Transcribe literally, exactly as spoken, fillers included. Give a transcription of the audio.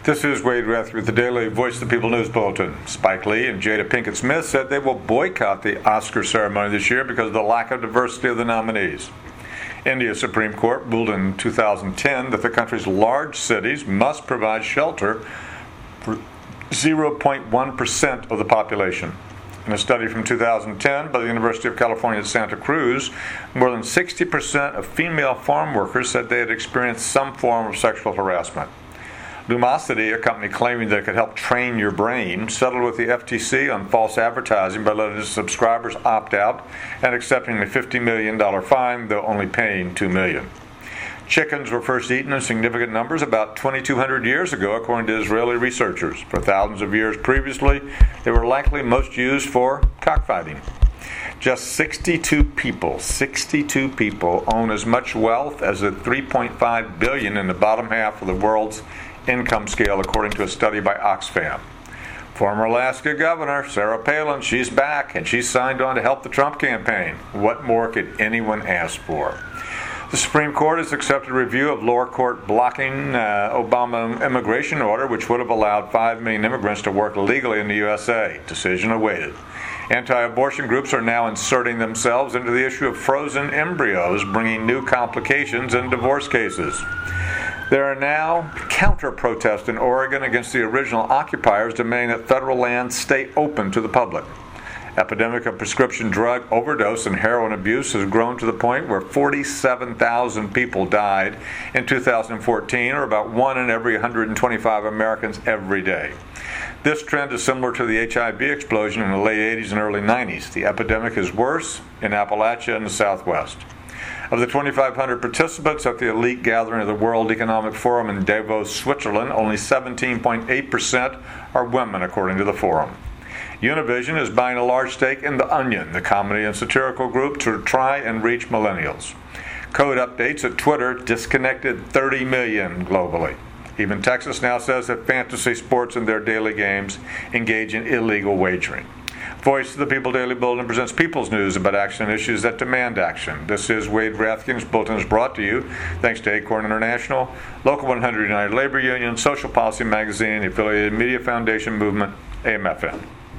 This is Wade Rathke with the Daily Voice of the People News Bulletin. Spike Lee and Jada Pinkett Smith said they will boycott the Oscar ceremony this year because of the lack of diversity of the nominees. India's Supreme Court ruled in two thousand ten that the country's large cities must provide shelter for zero point one percent of the population. In a study from two thousand ten by the University of California at Santa Cruz, more than sixty percent of female farm workers said they had experienced some form of sexual harassment. Lumosity, a company claiming that it could help train your brain, settled with the F T C on false advertising by letting its subscribers opt out and accepting a fifty million dollars fine, though only paying two million dollars. Chickens were first eaten in significant numbers about twenty-two hundred years ago, according to Israeli researchers. For thousands of years previously, they were likely most used for cockfighting. Just sixty-two people, sixty-two people own as much wealth as the three point five billion in the bottom half of the world's income scale, according to a study by Oxfam. Former Alaska Governor Sarah Palin, she's back, and she's signed on to help the Trump campaign. What more could anyone ask for? The Supreme Court has accepted a review of lower court blocking uh, Obama immigration order, which would have allowed five million immigrants to work legally in the U S A. Decision awaited. Anti-abortion groups are now inserting themselves into the issue of frozen embryos, bringing new complications in divorce cases. There are now counter-protests in Oregon against the original occupiers demanding that federal lands stay open to the public. Epidemic of prescription drug overdose and heroin abuse has grown to the point where forty-seven thousand people died in two thousand fourteen, or about one in every one hundred twenty-five Americans every day. This trend is similar to the H I V explosion in the late eighties and early nineties. The epidemic is worse in Appalachia and the Southwest. Of the twenty-five hundred participants at the elite gathering of the World Economic Forum in Davos, Switzerland, only seventeen point eight percent are women, according to the forum. Univision is buying a large stake in The Onion, the comedy and satirical group, to try and reach millennials. Code updates at Twitter disconnected thirty million globally. Even Texas now says that fantasy sports in their daily games engage in illegal wagering. Voice of the People Daily Bulletin presents People's News about action and issues that demand action. This is Wade Rathke. This bulletin is brought to you thanks to Acorn International, Local one hundred United Labor Union, Social Policy Magazine, the Affiliated Media Foundation Movement, A M F N.